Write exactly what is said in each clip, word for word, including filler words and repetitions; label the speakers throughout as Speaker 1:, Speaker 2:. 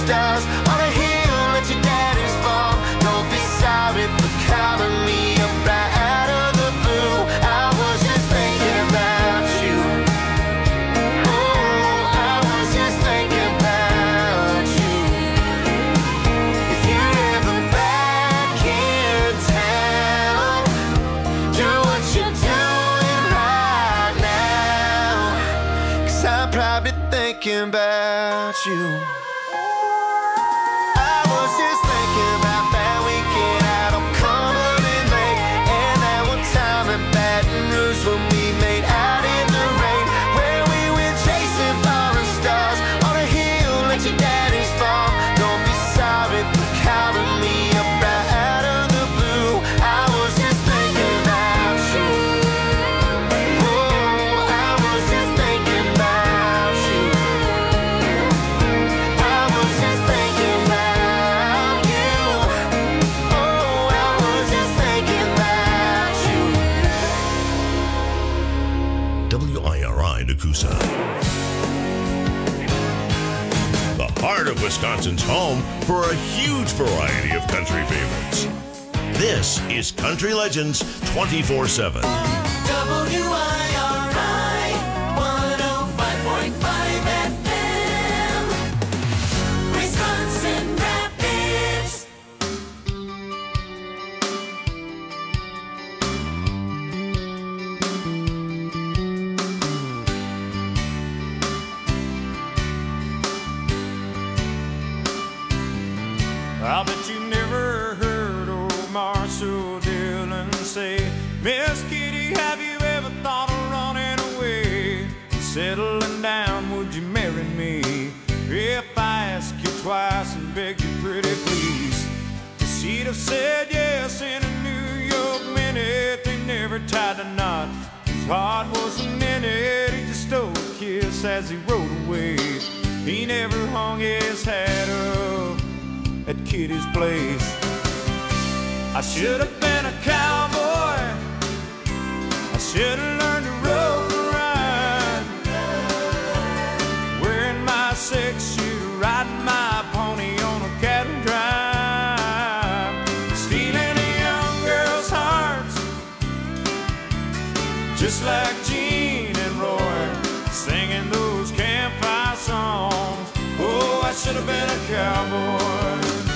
Speaker 1: stars on a hill at your daddy's farm. Don't be sorry for calling me up right out of the blue. I was just thinking about you. Oh, I was just thinking about you. If you're ever back in town, do what you're doing right now, 'cause I'm probably thinking about you. I was just thinking about that weekend out on Cumberland Lake, and that one time in Baton Rouge when we made out in the rain, where we went chasing falling stars on a hill at your daddy's farm. Don't be sorry for calling me up right out of the blue. I was just thinking about you. Oh, I was just thinking about you. I was just thinking about you. Oh, I was just thinking about you.
Speaker 2: W I R I Nakusa. The heart of Wisconsin's home for a huge variety of country favorites. This is Country Legends twenty-four seven.
Speaker 3: W I R I one oh five point five F M, Wisconsin Rapids.
Speaker 4: I bet you never heard old Marshall Dillon say, Miss Kitty, have you ever thought of running away? Settling down, would you marry me? If I ask you twice and beg you pretty please. She'd have said yes in a New York minute. They never tied a knot. His heart wasn't in it. He just stole a kiss as he rode away. He never hung his hat up at Kitty's place. I should have been a cowboy. I should have learned to rope and ride, wearing my six shooter, riding my pony on a cattle drive, stealing a young girl's hearts, just like Gene and Roy, singing those campfire songs. Oh, I should have been a cowboy.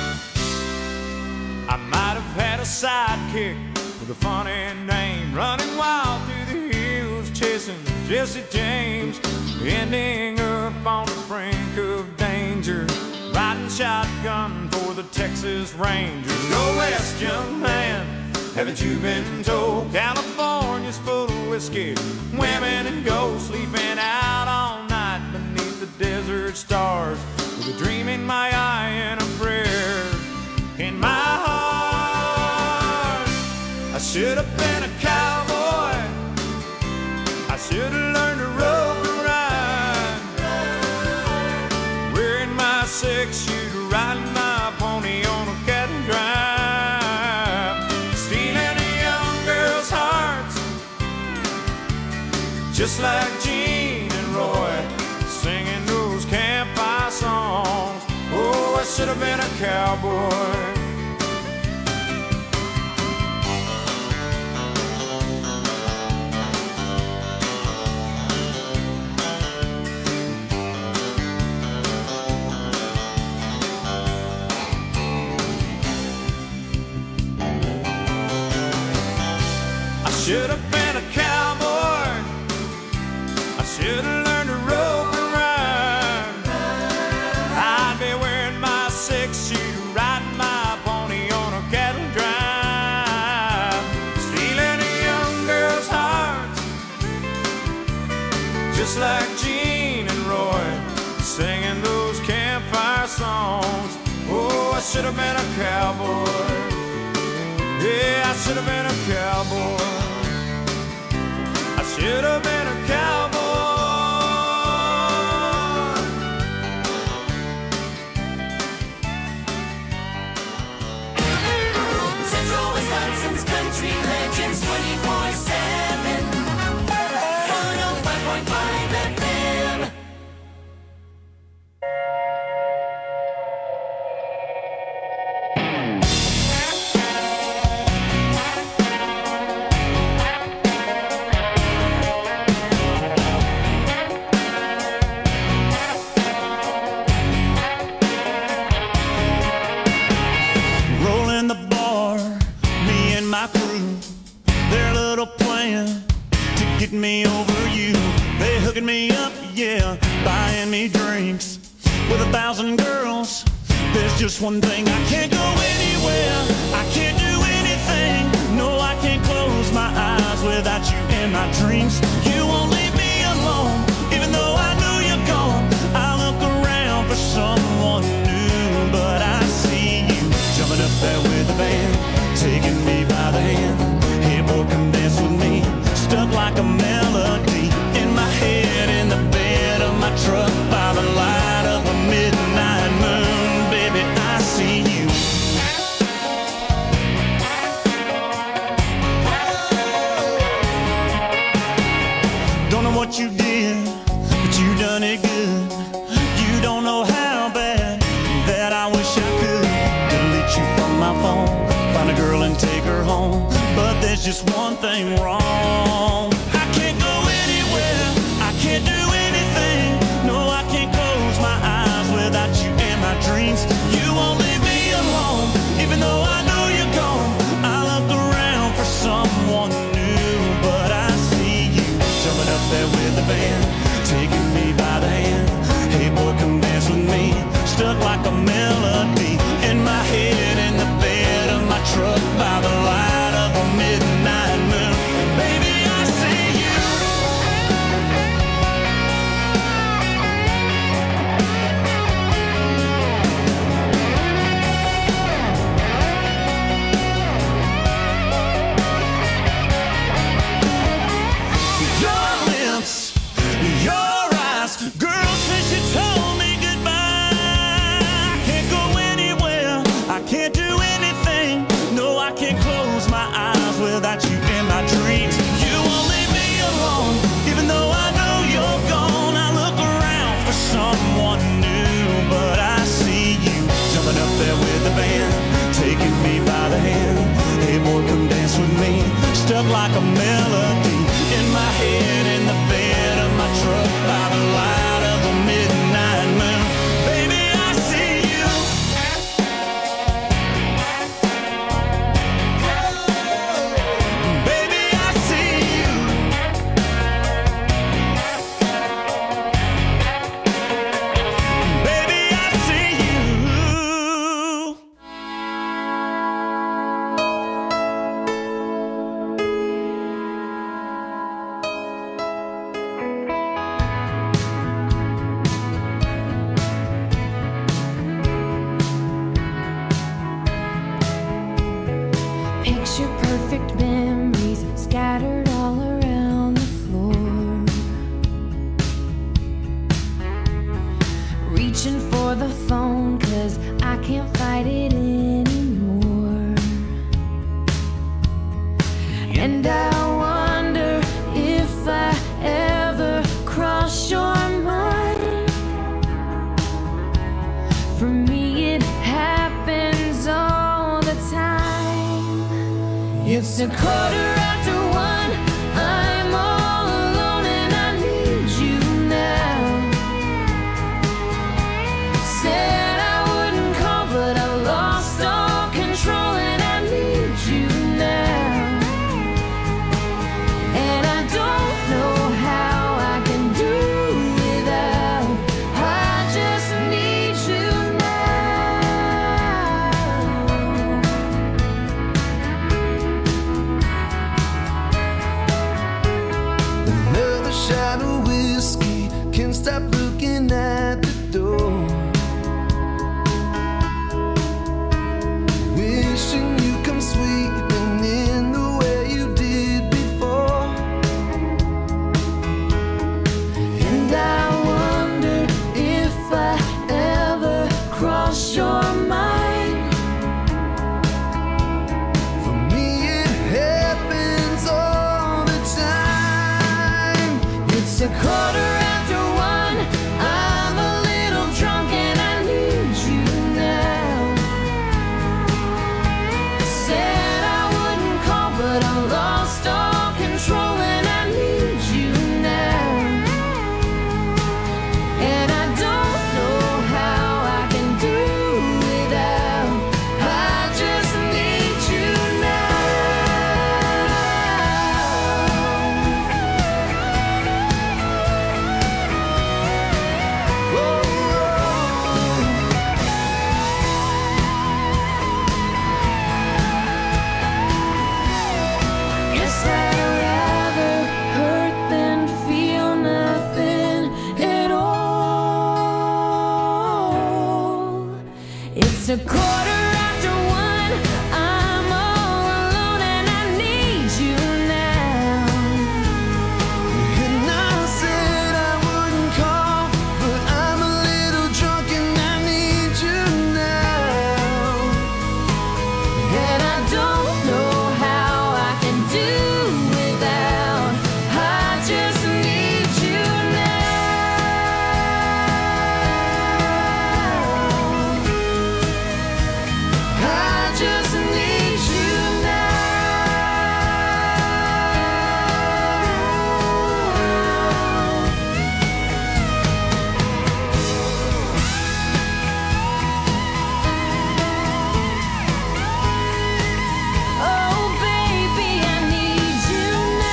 Speaker 4: I might have had a sidekick with a funny name, running wild through the hills, chasing Jesse James, ending up on the brink of danger, riding shotgun for the Texas Rangers. Go west, young man, haven't you been told? California's full of whiskey, women and gold, sleeping out all night beneath the desert stars, with a dream in my eye and a prayer in my heart. I should have been a cowboy. I should have learned to rope and ride, wearing my six shooter, riding my pony on a cattle drive, stealing a young girl's hearts, just like Gene and Roy, singing those campfire songs. Oh, I should have been a cowboy. I should have been a cowboy. I should have learned to rope and ride. I'd be wearing my six shooter, riding my pony on a cattle drive, stealing a young girl's hearts, just like Gene and Roy, singing those campfire songs. Oh, I should have been a cowboy. Yeah, I should have been a cowboy. I should have been a cowboy.
Speaker 3: Central Wisconsin's Country Legends twenty-four seven, one oh five point five F M.
Speaker 4: There's just one thing, I can't go anywhere, I can't do anything. No, I can't close my eyes without you in my dreams. You won't leave me alone, even though I know you're gone. I look around for someone new, but I see you jumping up there with the band, taking me by the hand. Hey boy, come dance with me, stuck like a melody in my head, in the bed of my truck, by the light of a midnight moon. Baby, I see you. Don't know what you did, but you done it good. You don't know how bad that I wish I could delete you from my phone, find a girl and take her home. But there's just one thing wrong. I can't go anywhere, I can't do anything. No, I can't close my eyes without you in my dreams. You won't leave me alone, even though I know you're gone. I look around for someone new, but I see you jumping up there with the band, taking me by the hand. Hey boy, come dance with me, stuck like a melody in my head, in the bed of my truck, by the light of a midnight moon. Baby, I see you. Your lips, your eyes, girl, since you told me goodbye, I can't go anywhere, I can't do anything. No, I can't close my eyes without you in my dreams. You won't leave me alone, even though I know you're gone. I look around for someone new, but I see you jumping up there with the band, taking me by the hand. Hey boy, come dance with me, stuck like a melody in my head, in the bed of my truck, by the light of a midnight moon. Baby, I see you. Baby, I see you. Baby, I see you.
Speaker 5: Picture perfect memories scattered all around the floor. Reaching for the phone, cause I can't fight it anymore. And I wonder if I ever cross your mind. For me, it happens all the time. It's a quarter after one, I'm all alone and I need you now. Said I wouldn't call, but I lost all control and I need you now. And I don't know how I can do without. I just need you
Speaker 1: Another shot of whiskey, can't stop looking at the door. Wishing you come sweeping in the way you did before.
Speaker 5: And I wonder if I ever cross your mind.
Speaker 1: For me, it happens all the time.
Speaker 5: It's a quarter after one, I'm a little drunk and I need you now. Said I wouldn't call, but I lost all control and I need you now. And I don't know how I can do without. It's a quarter after one. I'm all alone and I need you now.
Speaker 1: And I said I wouldn't call, but I'm a little drunk and I need you now.
Speaker 5: And I don't know how I can do without. I just need you now. I just need you now. Oh, baby, I need you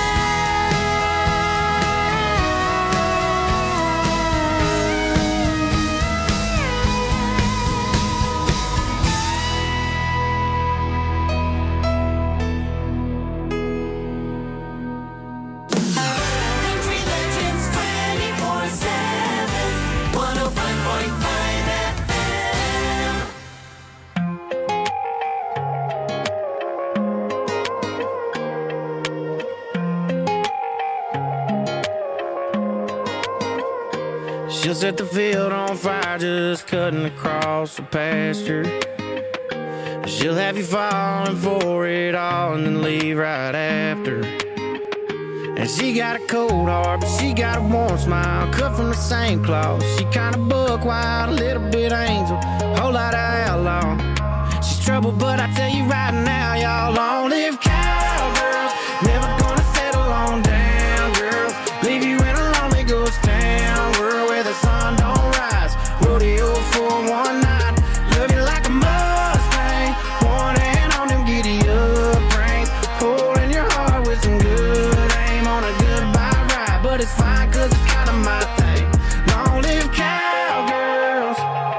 Speaker 3: Country Legends twenty-four seven, one oh five point five F M.
Speaker 6: She'll set the field on fire just cutting across the pasture. She'll have you falling for it all and then leave right after. And she got a cold heart, but she got a warm smile, cut from the same cloth. She kinda buck wild, a little bit angel, whole lot of outlaw. She's trouble, but I tell you right now, y'all, long live cowgirls. Never gonna settle on down, girls. Leave you in a lonely ghost town, world where the sun don't rise. Rodeo for one night, love you like a Mustang. One hand on them giddy up reins, holding your heart with some good aim on a goodbye ride. But it's fine, cause it's kinda my thing. Long live cowgirls.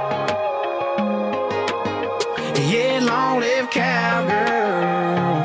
Speaker 6: Yeah, long live cowgirls.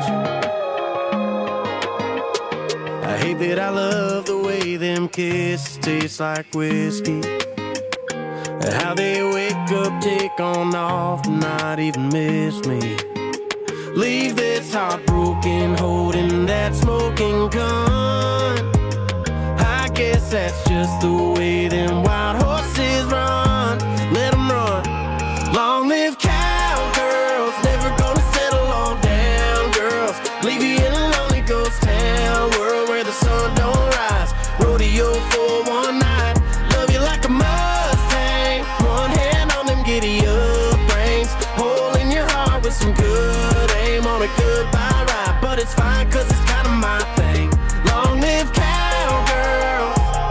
Speaker 6: I hate that I love the way them kisses taste like whiskey. How they wake up, take on off, not even miss me. Leave this heartbroken, holding that smoking gun. I guess that's just the way them wild horses run. Let them run. Long live cowgirls, never gonna settle on down, girls. Leave you in a lonely ghost town, world where the sun don't rise. Rodeo for one night, love you like a Mustang. One hand on them giddy up reins, holding your heart with some good aim on a goodbye ride. But it's fine, cause it's kinda my thing. Long live cowgirls.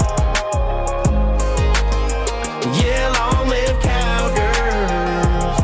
Speaker 6: Yeah, long live cowgirls.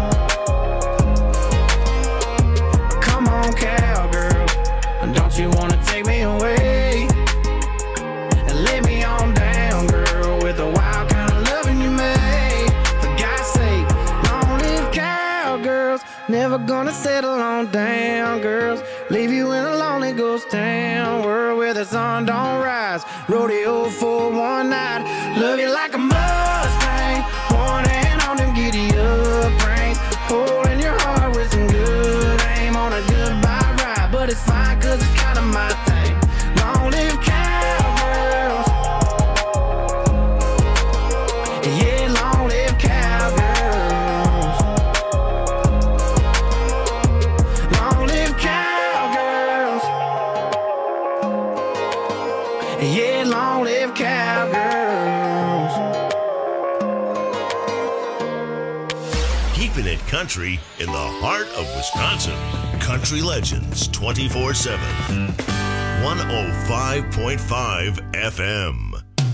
Speaker 6: Come on, cowgirls, don't you wanna take me away and lay me on down, girl, with the wild kind of loving you made. For God's sake, long live cowgirls. Never gonna settle on down, girls. Leave you in a lonely ghost town, world where the sun don't rise. Rodeo for one night, love you like a Mustang. One hand on them giddy up reins, holding your heart with some good aim on a goodbye ride. But it's fine, cause it's kinda my thing. Long live cowgirls. Yeah, long live cowgirls. Long live cowgirls. Yeah, long live cowgirls.
Speaker 2: Keeping it country in the heart of Wisconsin. Country Legends twenty-four seven. one oh five point five F M.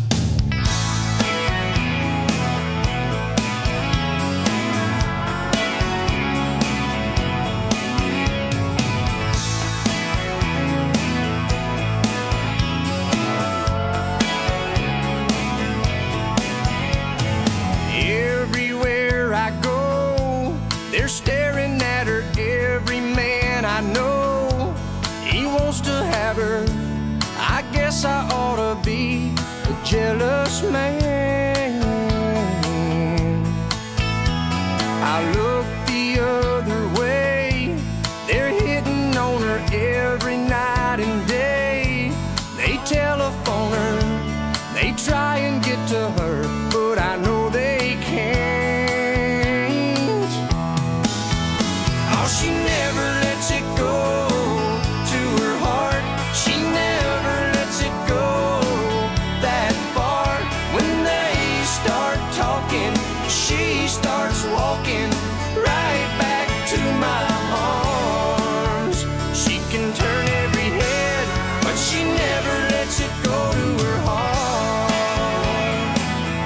Speaker 6: Everywhere I go, they're staring at her. Every man I know, he wants to have her. I guess I ought to be a jealous man. I look
Speaker 7: the other way. They're hitting on her every night and day. They telephone her, they try and get to her, but I know they can't. Oh, she never lets it go to her heart. She never lets it go that far. When they start talking, she starts walking right back to my arms. She can turn every head, but she never lets it go to her heart.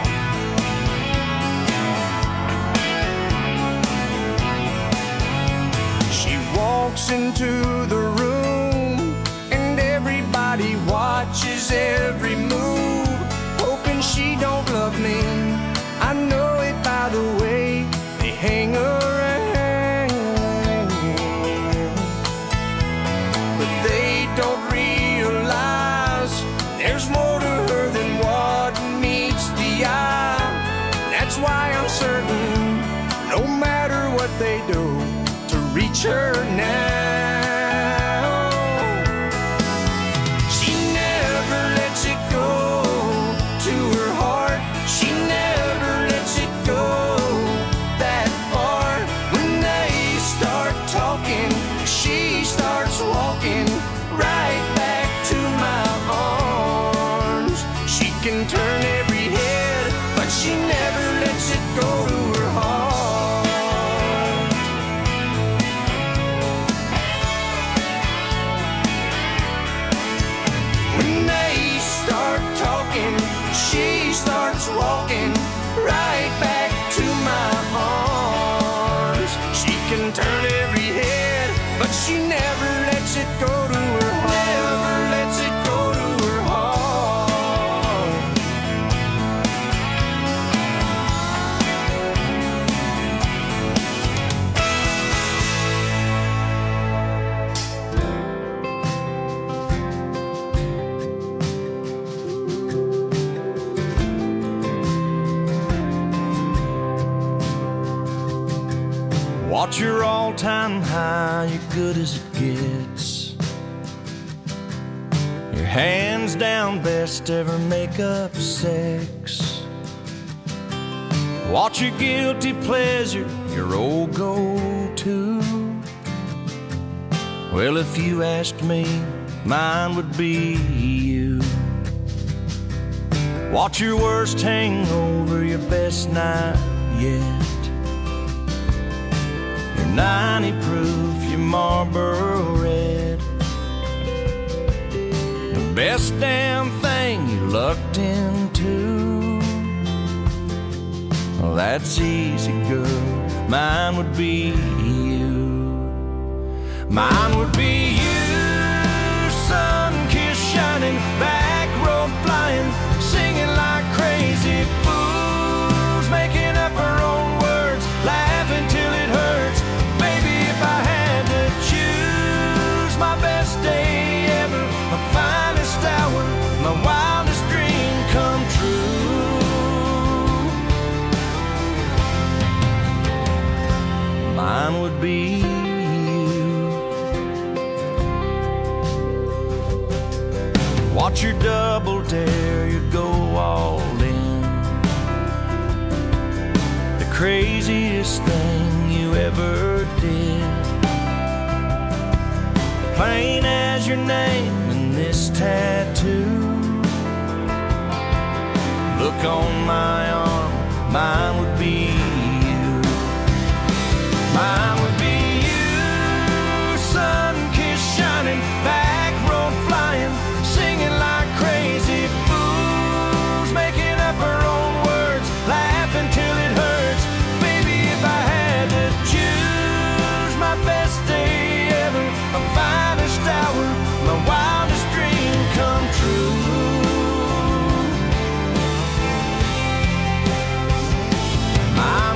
Speaker 7: She walks into the room and everybody watches every move, hoping she don't love me. I know it by the way they hang around, but they don't realize there's more to her than what meets the eye. That's why I'm certain, no matter what they do, to reach her now. She never lets it go to her heart. She never lets it go that far. When they start talking, she starts walking right back to my arms. She can turn every head, but she never lets it go to her heart. When they start talking, she starts walking right back to my arms. She can turn every head, but she never lets it go to her heart. Never lets it go to her heart.
Speaker 4: Watch your all-time high, you're good as it gets. Your hands down best ever make-up sex. Watch your guilty pleasure, your old go-to. Well, if you asked me, mine would be you. Watch your worst hangover, your best night yet. ninety proof, your Marlboro Red. The best damn thing you lucked into. Well, that's easy, girl. Mine would be you. Mine would be you. Sun kiss shining, back road flying, singing like crazy fools, making up our own words, laughing till it hurts. If I had to choose, my best day ever, my finest hour, my wildest dream come true. Mine would be you. Watch your double dare, you go all in. The craziest thing you ever did. Plain as your name and this tattoo. Look on my arm, mine would be you. Mine would be you. Sun kiss shining, back road flying, singing like crazy fools, making up our own words, laughing till it hurts. Baby, if I had to choose, my best day ever, my finest hour, my wildest dream come true. My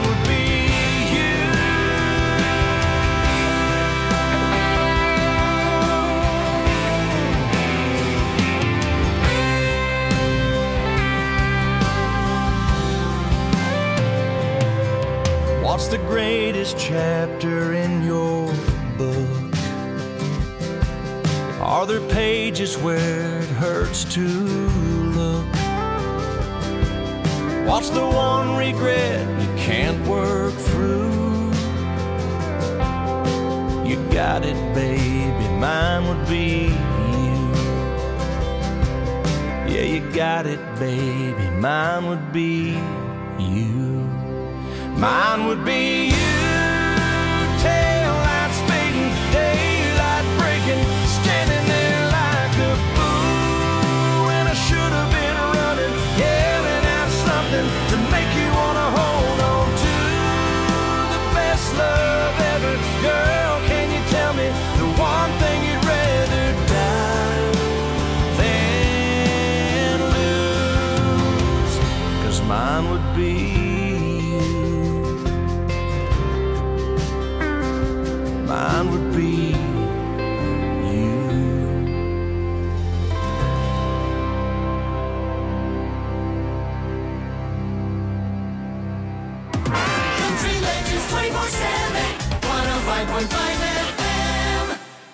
Speaker 8: chapter in your book? Are there pages where it hurts to look? What's the one regret you can't work through? You got it, baby, mine would be you. Yeah, you got it, baby, mine would be you. Mine would be you. Tail light speeding, daylight breaking, standing there like a fool when I should have been running, yelling out something to make you wanna hold on to the best love ever. Girl, can you tell me the one thing you'd rather die than lose? 'Cause mine would be mine would be you.
Speaker 3: Country Legends twenty-four seven, one oh five point five F M.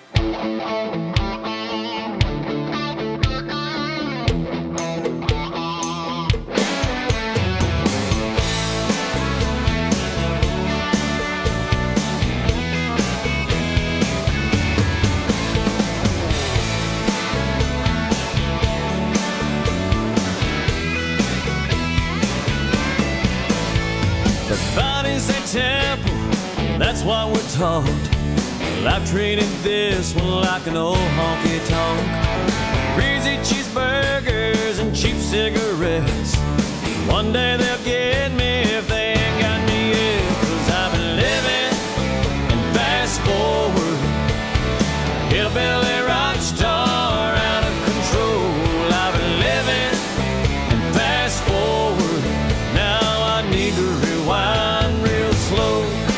Speaker 8: Body's a temple, that's what we're taught. Well, I've treated this one like an old honky-tonk. Greasy cheeseburgers and cheap cigarettes. One day they'll get me if they ain't got me yet. 'Cause I've been living and fast forward, hillbilly rock star out of control. I've been living and fast forward, now I need to rewind real slow.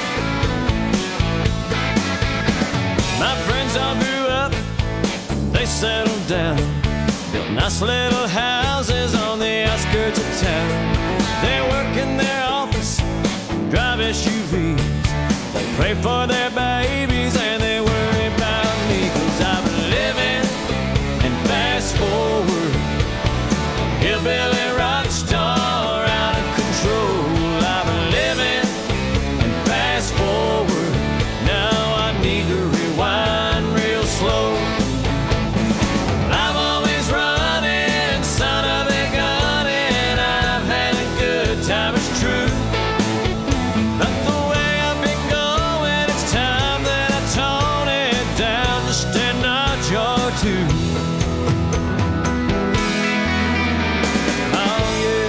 Speaker 8: My friends all grew up, they settled down, built nice little houses on the outskirts of town. They work in their office, drive S U Vs, they pray for their babies and they worry about me. 'Cause I've been living and fast forward, hillbilly rock star out of control. I've been living and fast forward, now I need to rewind real slow. I'm always running, son of a gun, and I've had a good time, it's true. But the way I've been going, it's time that I tone it down just a notch or two. Oh yeah.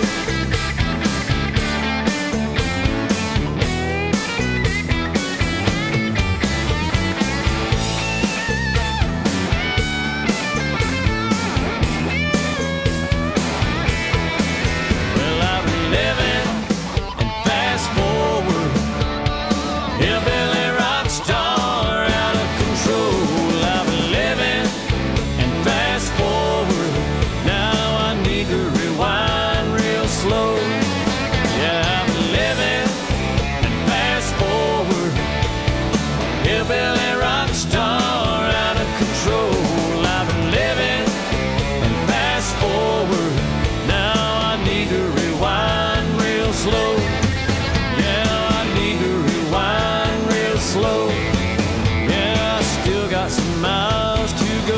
Speaker 8: Well, I've been living and fast forward, hillbilly rock star out of control. I've been living and fast forward, now I need to rewind real slow. Yeah, I've been living and fast forward, hillbilly rock star out of control. I've been living and fast forward, now I need to rewind real slow. Yeah, I need to rewind real slow. Yeah, I still got some miles to go.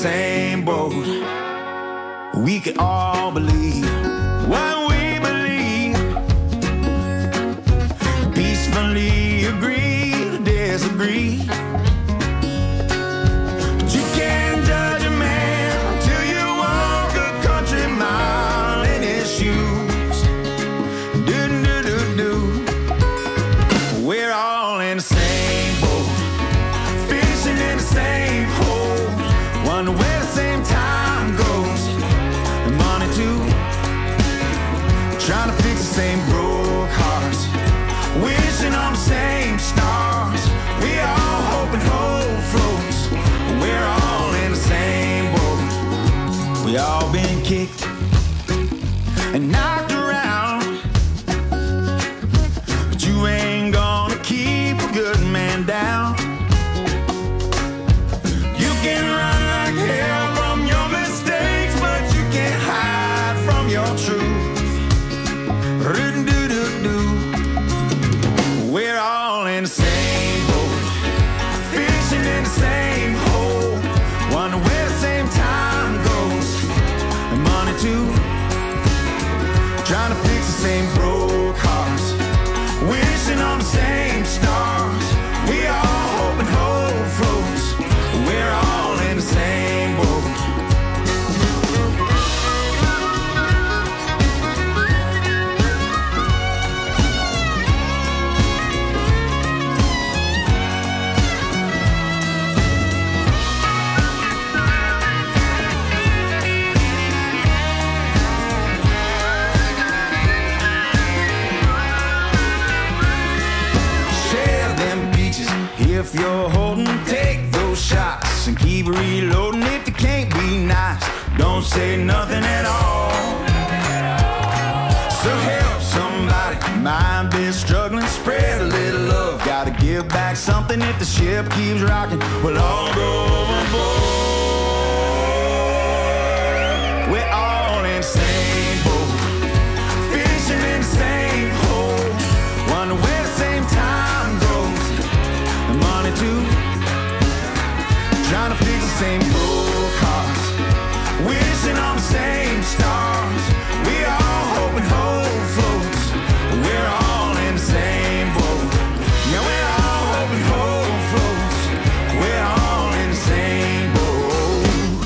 Speaker 9: same boat. We can all believe what we believe. Peacefully agree to disagree. But you can't judge a man till you walk a country mile in his shoes. Do do do do. We're all in the same boat, fishing in the same hole, wonder where the same time goes, and money too. Trying to fix the same broke hearts, wishing on the same stars. We all hoping hope floats. We're all in the same boat. We all been kicked and knocked around, but you ain't gonna keep a good man down. You can run like hell from your mistakes, but you can't hide from your truth. Ru-do-do-do. We're all in the same boat, fishing in the same hole, wonder where the same time goes, and money too. Trying to fix the same broke hearts, wishing on the same stars. We all hoping hope floats. We're all in the same boat. Share them beaches if you're holding. Take those shots and keep reloading. If you can't be nice, don't say nothing at all. So help somebody, mind be struggling. Spread a little love, gotta give back something. If the ship keeps rocking, we'll all go overboard. We're all in the same boat, fishing in the same hole, wonder where the same time goes, and money too. Trying to fix the same broke hearts, wishing on the same stars. We all hoping hope floats. We're all in the same boat. Yeah, we're all hoping hope floats. We're all in the same boat.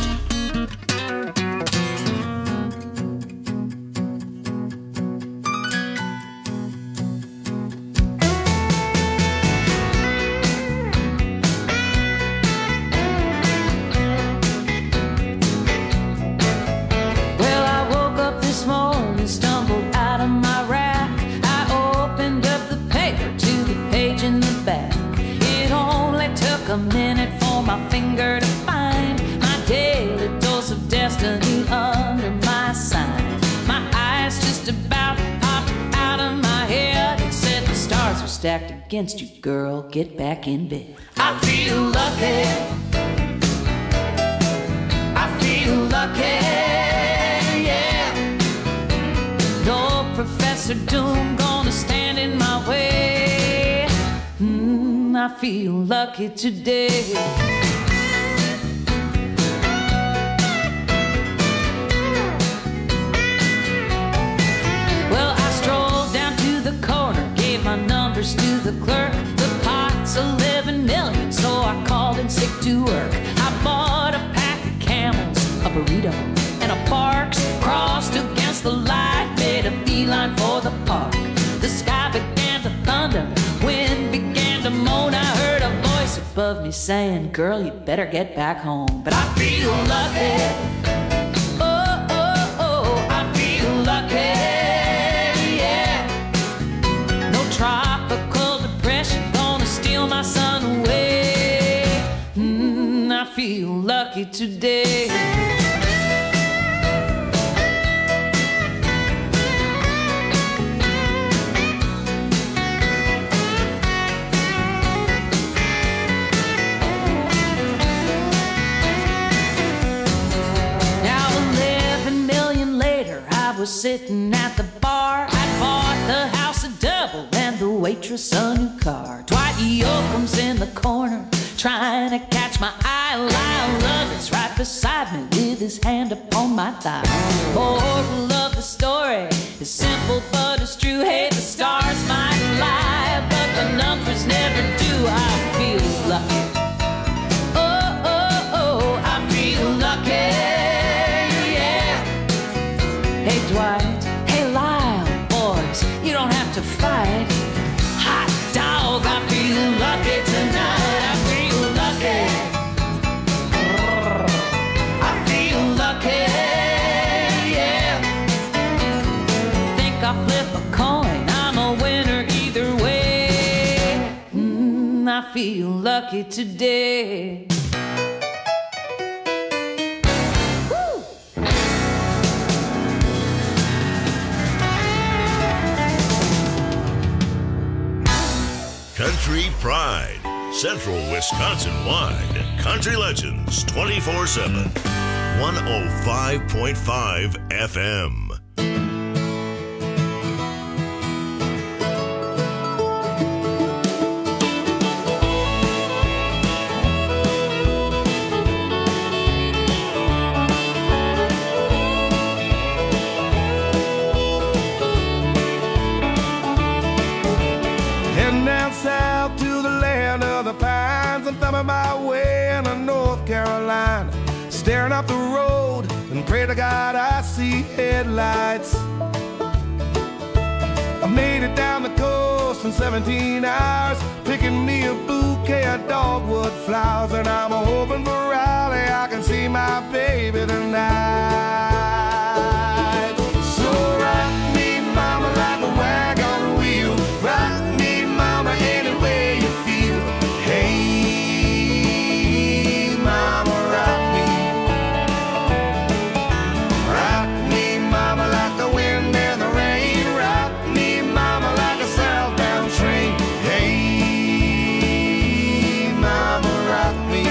Speaker 5: Well, I woke up this morning, stumbled out of my rack. I opened up the paper to the page in the back. It only took a minute for my finger to find my daily dose of destiny under my sign. My eyes just about popped out of my head. It said the stars are stacked against you, girl. Get back in bed. I feel lucky. I feel lucky. Yeah. No Professor Doom gonna stand in my way. Mm, I feel lucky today. Well, I strolled down to the corner, gave my numbers to the clerk. The pot's eleven million, so I called in sick to work. I bought a pack of Camels, a burrito, and a Barks. Crossed against the light, made a beeline for the park. The sky began to thunder, wind began to moan. I heard a voice above me saying, girl, you better get back home. But I feel lucky. Oh, oh, oh, I feel lucky. Yeah. No tropical depression gonna steal my sun away. Mm, I feel lucky today. Was sitting at the bar. I bought the house a double and the waitress a new car. Dwight Yoakam's in the corner trying to catch my eye. Lyle Lovett's right beside
Speaker 10: his hand upon my thigh. Moral of the story is simple but it's true. Hey, the stars might lie, but the numbers never do. I feel lucky. Oh, oh, oh, I feel lucky. Yeah. Hey, Dwight. Hey, Lyle. Boys, you don't have to fight. Hot dog, I feel lucky tonight. I feel lucky. I feel lucky. Yeah. Think I flip a coin. I'm a winner either way. Mm, I feel lucky today.
Speaker 2: Country Pride, Central Wisconsin-wide. Country Legends twenty-four seven. one oh five point five F M.
Speaker 9: Heading down south to the land of the pines. I'm thumbing my way into North Carolina, staring up the road and pray to God I see headlights. I made it down the coast in seventeen hours, picking me a bouquet of dogwood flowers, and I'm hoping for Raleigh I can see my baby tonight. So rock me, mama, like a wagon wheel. Rock me, mama, any way you feel. Hey, mama, rock me. Rock me, mama, like the wind and the rain. Rock me, mama, like a southbound train. Hey, mama, rock me.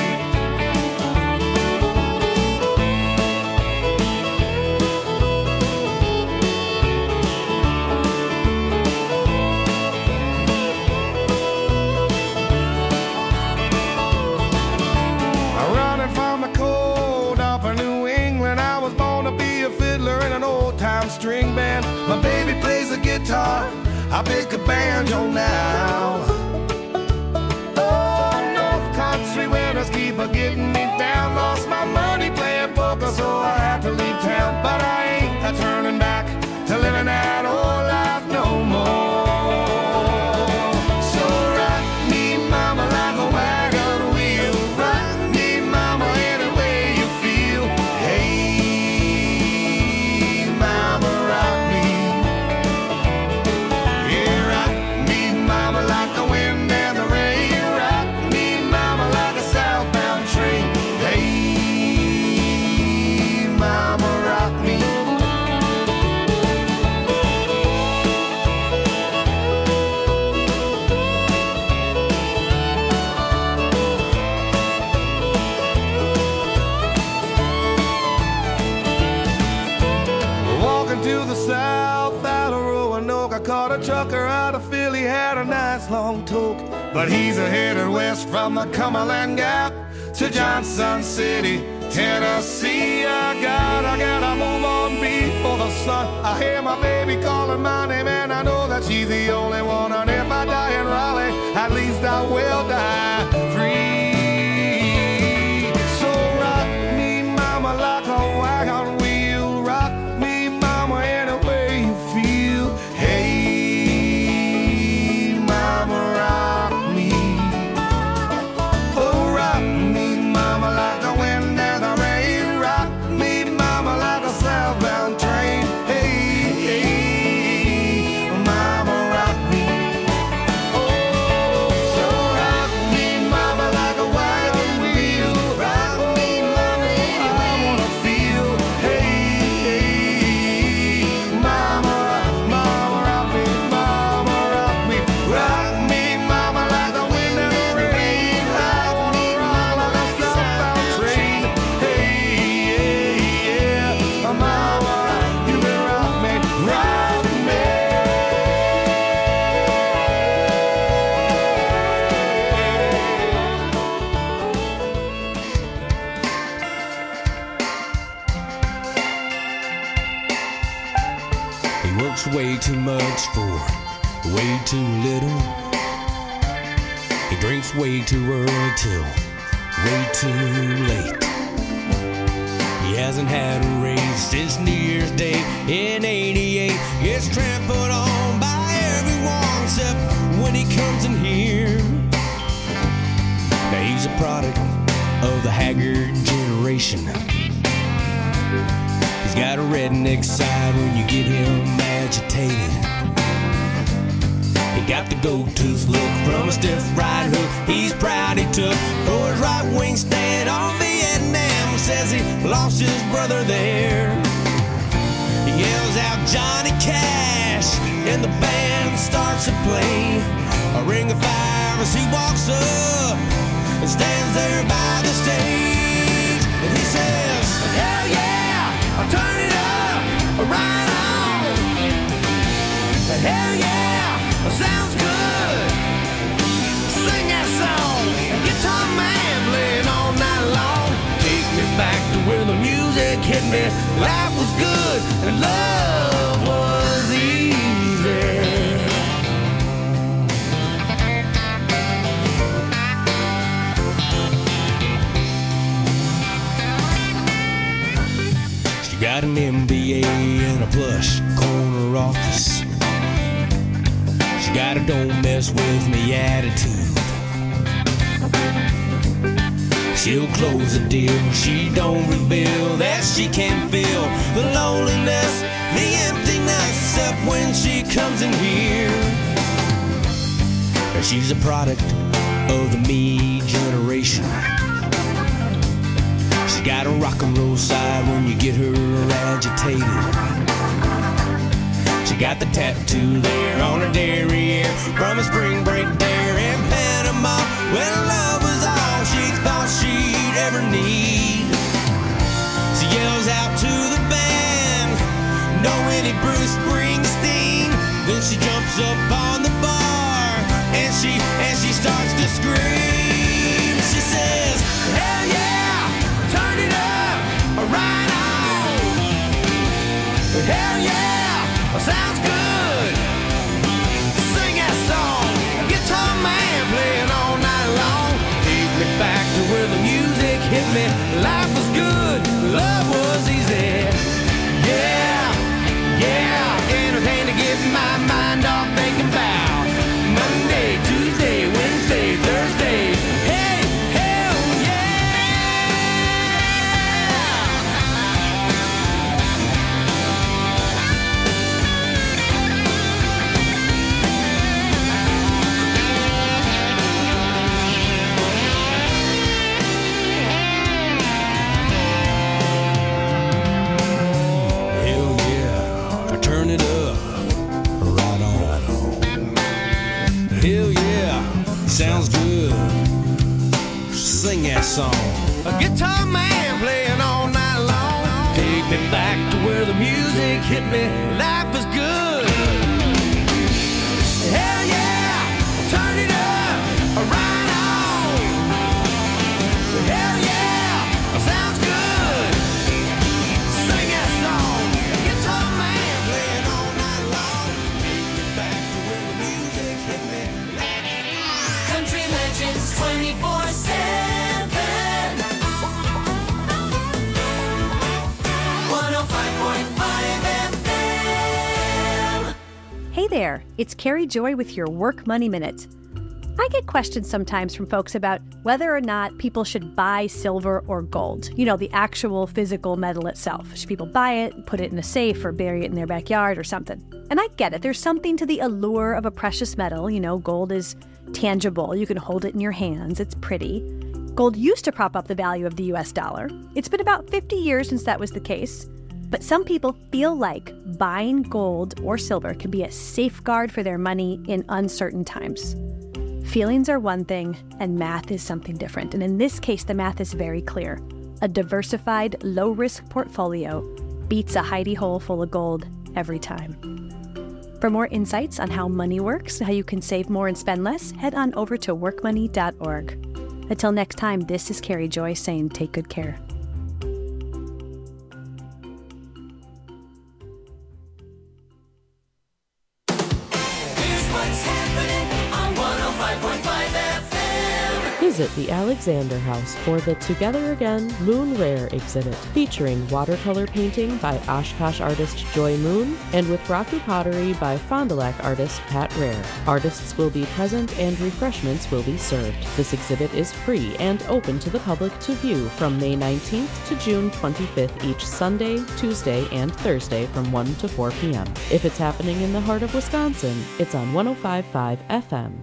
Speaker 9: Running from the cold up in New England, I was born to be a fiddler in an old-time string band. My baby plays the guitar, I pick a banjo now. Oh, North Country winters keep a getting me down. Lost my money playing poker, so I had to leave town. But I ain't a turning back to living that old life no more. So rock me, mama, like a wagon wheel. Rock me, mama, any way you feel. Hey, mama, rock me. Yeah, rock me, mama, like the wind and the rain. Rock me, mama, like a southbound train. Hey, mama, rock me. Walking to the south out of Roanoke, I caught a trucker out of Philly, had a nice long toke. But he's a headed west from the Cumberland Gap to Johnson City, Tennessee. I gotta, gotta move on before the sun. I hear my baby calling my name, and I know that she's the only one. And if I die in Raleigh, at least I will die free. So rock me, mama, like a wagon wheel. Rock me, mama, any way you feel. Hey, mama, rock me. Oh, rock me, mama, like the wind and the rain. Rock me, mama, like a southbound train. Hey, hey, mama, rock me. Oh, so rock me, mama.
Speaker 6: takes way too much for way too little. He drinks way too early till way too late. He hasn't had a raise since New Year's Day in eighty-eight. Gets trampled on by everyone except when he comes in here. Now he's a product of the haggard generation. He's got a redneck side when you get him agitated. He got the gold-tooth look from a stiff right hook he's proud he took. For his right wing stand on Vietnam, says he lost his brother there. He yells out Johnny Cash and the band starts to play a ring of fire as he walks up and stands there by the stage. And he says, hell yeah, I'll turn it up, right on. Hell yeah, sounds good. Sing that song, guitar man playing all night long. Take me back to where the music hit me. Life was good and love was easy. She got an M B A and a plush corner office. She got a don't mess with me attitude. She'll close the deal, she don't reveal that she can feel the loneliness, the emptiness, except when she comes in here. And she's a product of the me generation. She's got a rock and roll side when you get her agitated. She got the tattoo there on her derriere from a spring break there in Panama, when love was all she thought she'd ever need. She yells out to the band, no any Bruce Springsteen. Then she jumps up on the bar and she and she starts to scream. She says, hell yeah, turn it up, right on. Hell yeah, sounds good. Sing that song, guitar man playing all night long. Take me back to where the music hit me. Life was good, love was easy. Yeah, yeah, entertain to get my mind off thinking about Monday, Tuesday, Wednesday, Thursday. Hey, hell turn it up, right on, right on. Hell yeah, sounds good. Sing that song. A guitar man playing all night long. Take me back to where the music hit me. Life is good. Hell yeah, turn it up, right on. Hell yeah, sounds good. Sing that song. Guitar man playing all night long. Take me back to where the music hit me.
Speaker 3: Country Legends twenty-four seven. one oh five point five F M.
Speaker 11: Hey there, it's Carrie Joy with your Work Money Minute. I get questions sometimes from folks about whether or not people should buy silver or gold. You know, the actual physical metal itself. Should people buy it, put it in a safe, or bury it in their backyard or something? And I get it. There's something to the allure of a precious metal. You know, gold is tangible. You can hold it in your hands. It's pretty. Gold used to prop up the value of the U S dollar. It's been about fifty years since that was the case. But some people feel like buying gold or silver can be a safeguard for their money in uncertain times. Feelings are one thing, and math is something different. And in this case, the math is very clear. A diversified, low-risk portfolio beats a hidey hole full of gold every time. For more insights on how money works, how you can save more and spend less, head on over to work money dot org. Until next time, this is Carrie Joy saying take good care.
Speaker 12: Visit the Alexander House for the Together Again Moon Rare exhibit, featuring watercolor painting by Oshkosh artist Joy Moon and with Raku pottery by Fond du Lac artist Pat Rare. Artists will be present and refreshments will be served. This exhibit is free and open to the public to view from May nineteenth to June twenty-fifth each Sunday, Tuesday, and Thursday from one to four p.m. If it's happening in the heart of Wisconsin, it's on one oh five point five F M.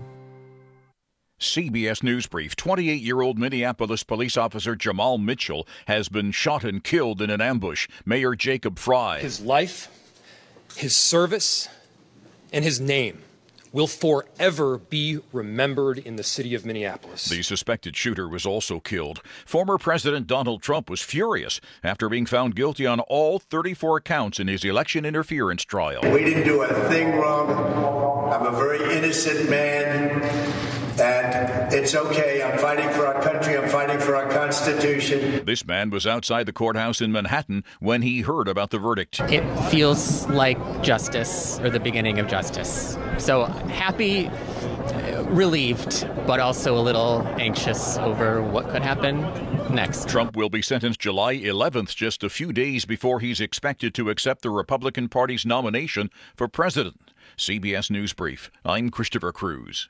Speaker 13: C B S News Brief. twenty-eight-year-old Minneapolis police officer Jamal Mitchell has been shot and killed in an ambush. Mayor Jacob Fry.
Speaker 14: His life, his service, and his name will forever be remembered in the city of Minneapolis.
Speaker 13: The suspected shooter was also killed. Former President Donald Trump was furious after being found guilty on all thirty-four counts in his election interference trial.
Speaker 15: We didn't do a thing wrong. I'm a very innocent man, and it's okay. I'm fighting for our country. I'm fighting for our Constitution.
Speaker 13: This man was outside the courthouse in Manhattan when he heard about the verdict.
Speaker 16: It feels like justice, or the beginning of justice. So happy, relieved, but also a little anxious over what could happen next.
Speaker 13: Trump will be sentenced July eleventh, just a few days before he's expected to accept the Republican Party's nomination for president. C B S News Brief. I'm Christopher Cruz.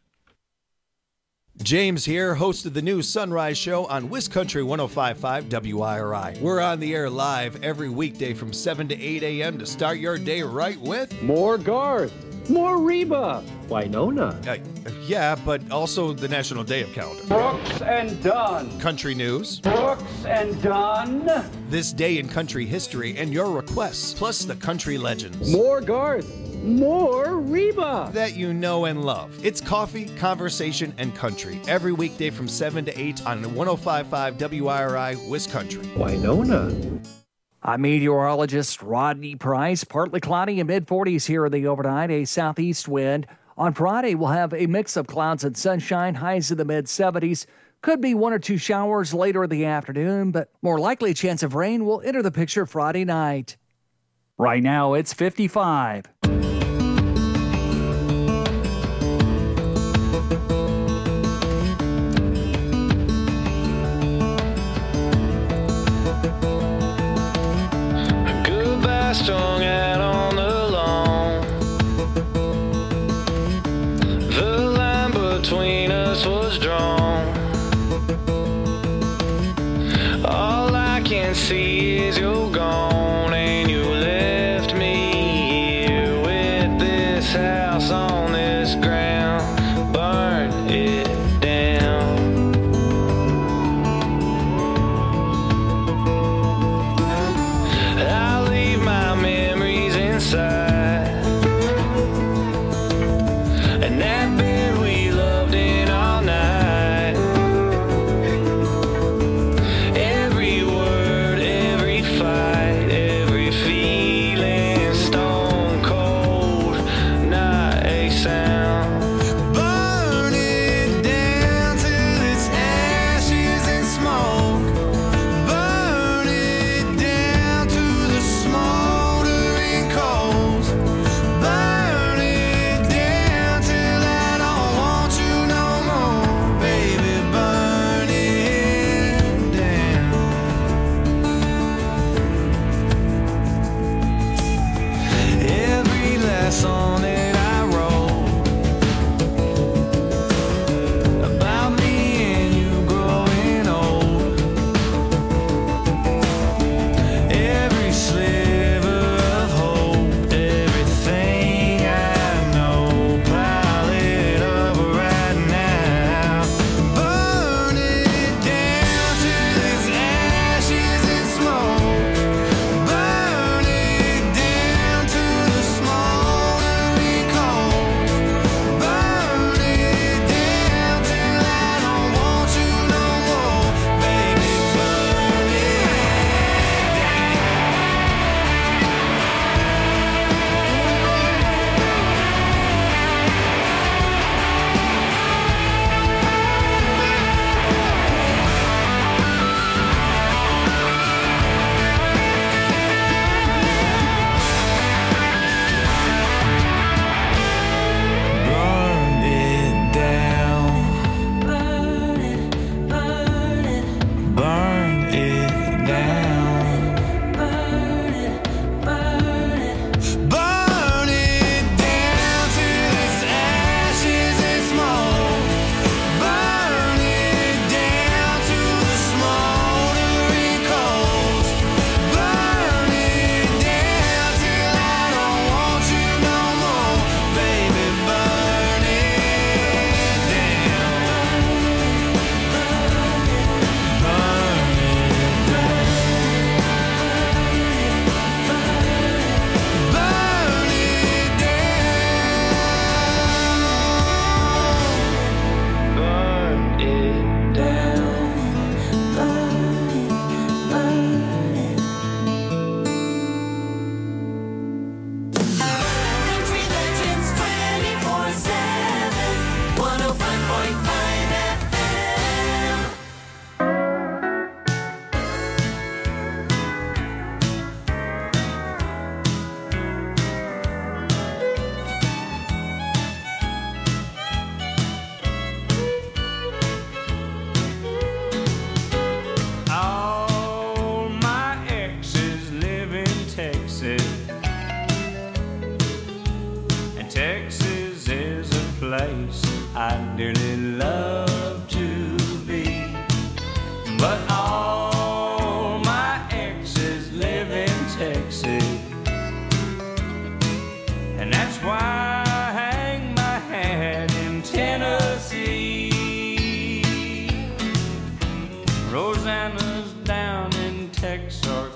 Speaker 17: James here, host of the new Sunrise Show on WisCountry one oh five point five W I R I. We're on the air live every weekday from seven to eight a.m. to start your day right with
Speaker 18: more Garth, more Reba, Winona.
Speaker 17: Uh, yeah, but also the National Day of Calendar.
Speaker 18: Brooks and Dunn.
Speaker 17: Country news.
Speaker 18: Brooks and Dunn.
Speaker 17: This day in country history and your requests, plus the country legends.
Speaker 18: More Garth. More Reba
Speaker 17: that you know and love. It's coffee, conversation, and country every weekday from seven to eight on one oh five point five W I R I WisCountry.
Speaker 18: Winona. I'm meteorologist Rodney Price. Partly cloudy in mid forties here in the overnight, a southeast wind. On Friday, we'll have a mix of clouds and sunshine, highs in the mid seventies. Could be one or two showers later in the afternoon, but more likely chance of rain will enter the picture Friday night. Right now, it's fifty-five.
Speaker 8: Strung out on the lawn. The line between us was drawn. All I can see is you're gone, and you left me here with this house on this ground. Burn it down. I'll leave my memories inside, and that bed we loved in all night. Every word, every fight,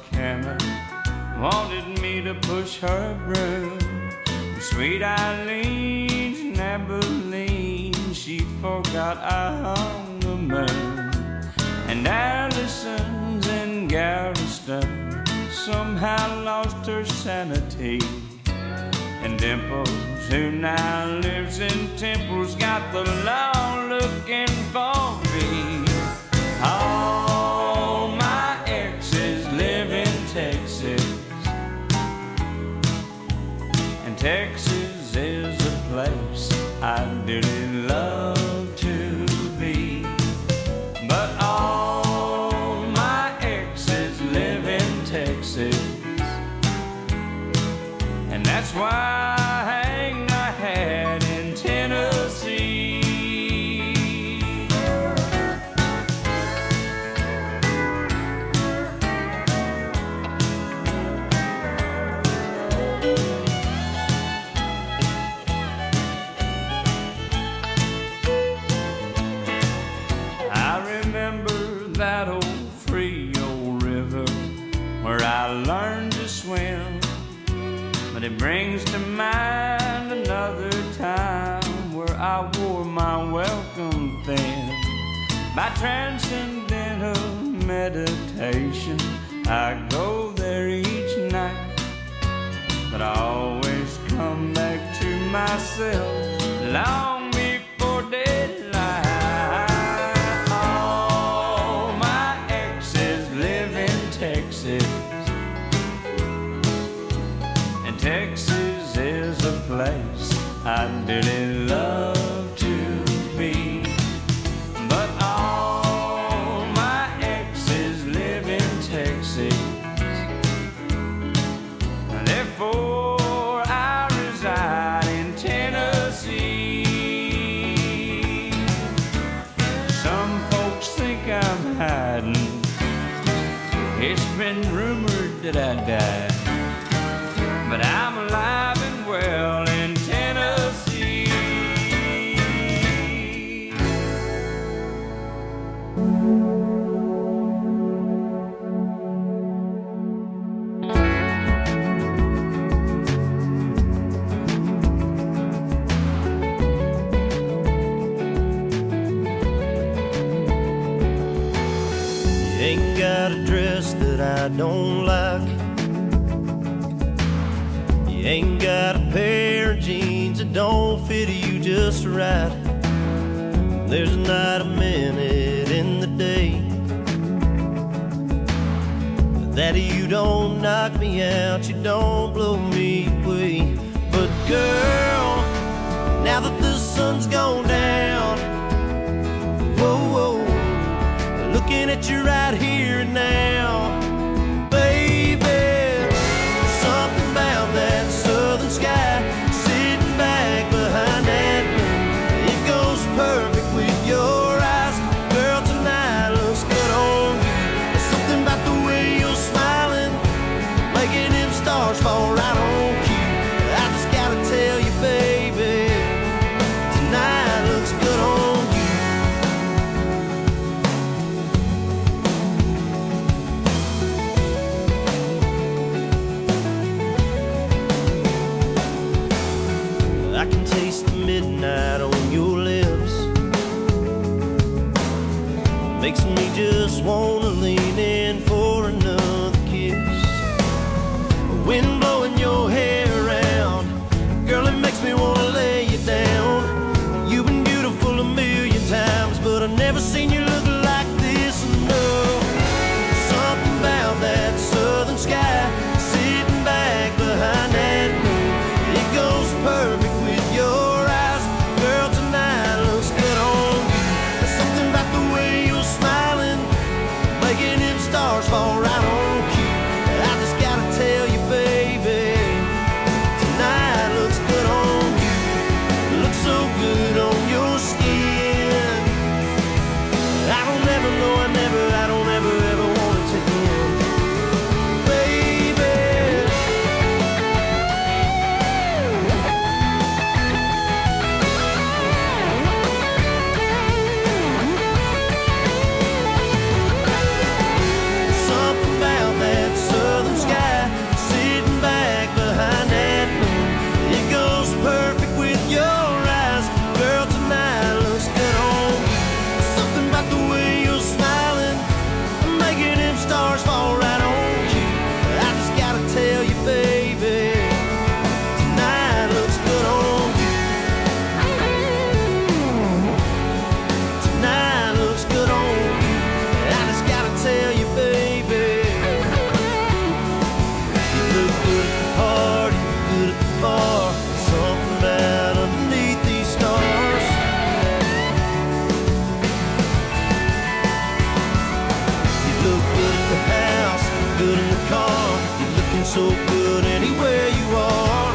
Speaker 4: McKenna wanted me to push her broom. Sweet Eileen's in Abilene, she forgot I hung the moon. And Allison's in Galveston somehow lost her sanity. And Dimples, who now lives in Temple's, got the law looking for me. All my exes live in Texas, and Texas is a place I dearly love to be. But all my exes live in Texas, and that's why I hang my hat in Tennessee. I remember that old free old river where I learned to swim. But it brings to mind another time where I wore my welcome thin. By transcendental meditation, I go there each night. But I always come back to myself long before daylight. All my exes live in Texas, Texas is a place I dearly love to be. But all my exes live in Texas, therefore I reside in Tennessee. Some folks think I'm hiding, it's been rumored that I died, but I'm alive and well in Tennessee.
Speaker 6: You ain't got a dress that I don't like. You ain't got a pair of jeans that don't fit you just right. There's not a minute in the day that you don't knock me out, you don't blow me away. But girl, now that the sun's gone down, whoa, whoa, looking at you right here and now, sky, sitting back behind that moon. It goes perfect with your eyes. Girl, tonight looks good on you. There's something about the way you're smiling, making them stars fall right on cue. I just gotta tell you, baby, tonight looks good on you. I can taste the midnight on your lips. Makes me just wanna lean in for another kiss. Wind blowing your hair around, girl, it makes me wanna lay you down. You've been beautiful a million times, but I've never seen you look like this. No, something about that southern sky, sitting back behind that moon. It goes perfect. Your eyes, girl, tonight looks good on you. There's something about the way you're smiling, making them stars fall right on cue. I just gotta tell you, baby, car. You're looking so good anywhere you are.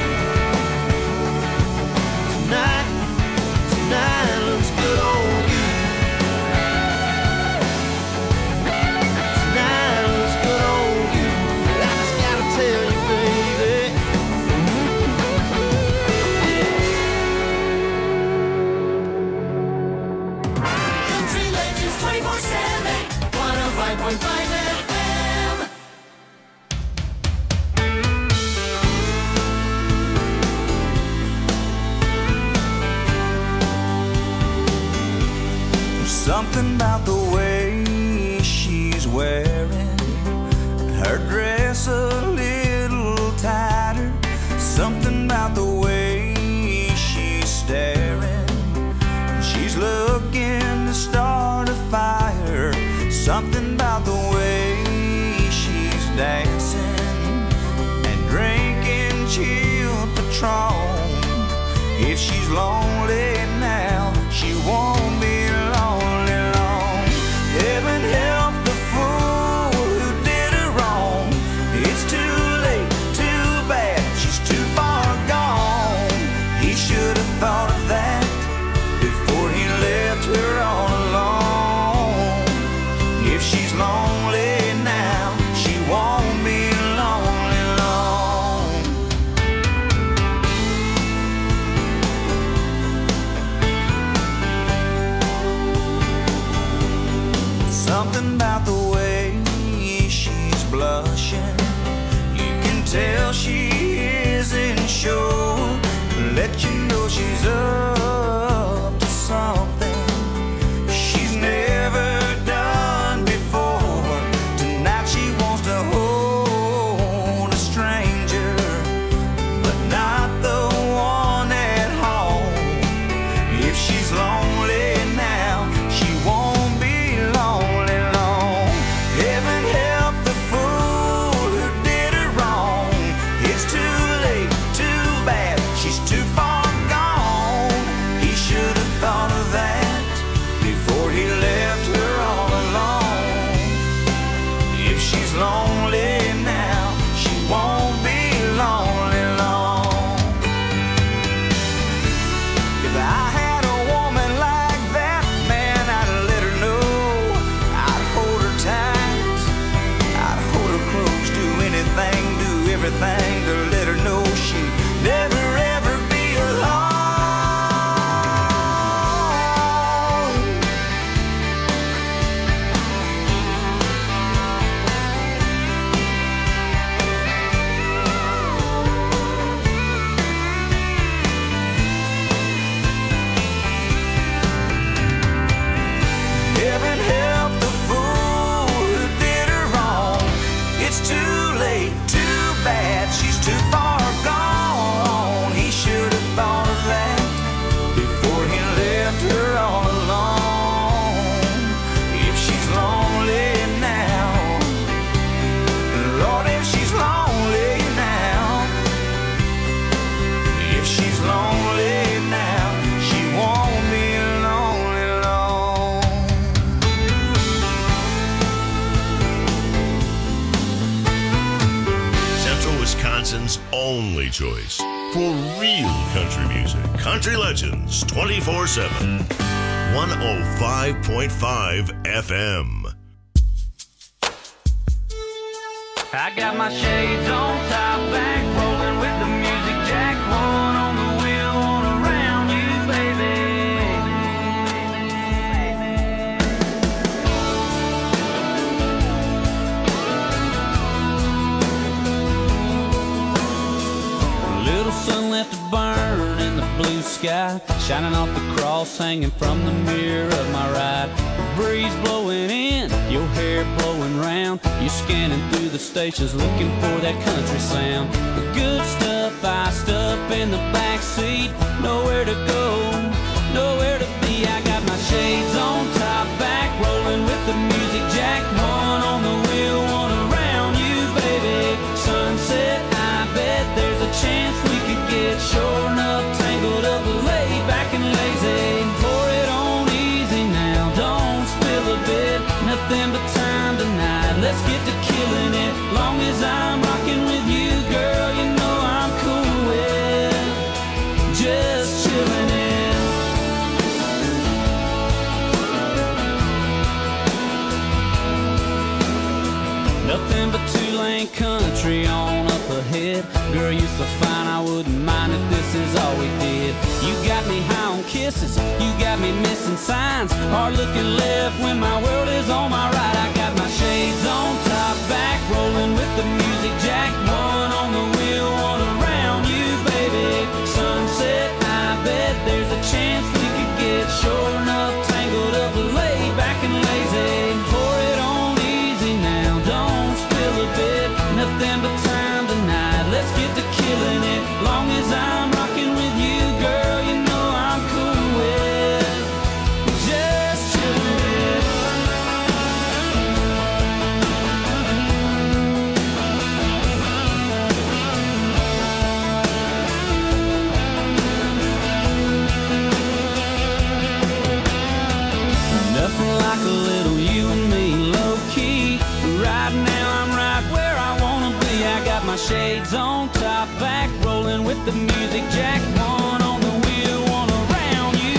Speaker 6: Tonight, tonight looks good on you. Tonight looks good on you. I just gotta tell you, baby.
Speaker 3: Country Legends twenty-four seven, one oh five point five F M.
Speaker 9: Something about the way she's wearing her dress a little tighter. Something about the way she's staring. She's looking to start a fire. Something about the way she's dancing and drinking chilled Patron. If she's lonely now, she won't be lonely long. Heaven help the fool who did her wrong. It's too late, too bad, she's too far gone. He should have thought of that before he left her all alone. If she's lonely now, she won't be lonely long. Something about the way she's blushing. You can tell she isn't sure. Let you know she's up to something she's never done before. Tonight she wants to hold a stranger, but not the one at home. If she's lonely now, she won't be lonely long. Heaven help the fool who did her wrong. It's too late, too bad, she's too far gone. He should have thought of that before he left her all alone. If she's lonely now, she won't be lonely long. If I had a woman like that, man, I'd let her know. I'd hold her tight, I'd hold her close, do anything, do everything to let her know she'd never ever be alone. Heaven help the fool who did her wrong. It's too late, too bad, she's too far gone. He should have thought of that before he left her all alone. If she's lonely now, Lord, if she's lonely now, if she's lonely now, she won't be lonely long.
Speaker 2: Central Wisconsin's only choice for real country music. Country Legends twenty-four seven. one oh five point five F M.
Speaker 8: I got my shades on, top back, rolling with the music jack, one on the wheel, one around you, baby. Little sun left to burn in the blue sky, shining off the cross hanging from the mirror of my ride. The breeze blowing in, your hair blowing round. You're scanning through the stations looking for that country sound. The good stuff iced up in the back seat. Nowhere to go, nowhere to be. I got my shades on, top back, rolling with the music jack. One on the wheel, one around you, baby. Sunset, I bet there's a chance we could get shore enough, tangled up, laid back and lazy. Pour it on easy now, don't spill a bit. Nothing but time tonight, let's get to killing it. Long long as I'm rocking with you, girl, you know I'm cool with just chilling in. Nothing but two-lane country on up ahead. Girl, you're so fine, I wouldn't mind if this is all we did. You got me high on kisses, you got me missing signs. Hard looking left when my world is on my right. I got my shades on, top back, rolling with the music jack. One on the wheel, one around you, baby. Sunset, I bet there's a chance we could get sure enough tangled up, laid back and lazy. Pour it on easy now, don't spill a bit. Nothing but time tonight, let's get to killing it. Long as I'm rocking with you, girl, you know I'm cool with just chilling it. Nothing like a little you and me, low key. Right now I'm right where I wanna be. I got my shades on, top back, rolling with the music jack. One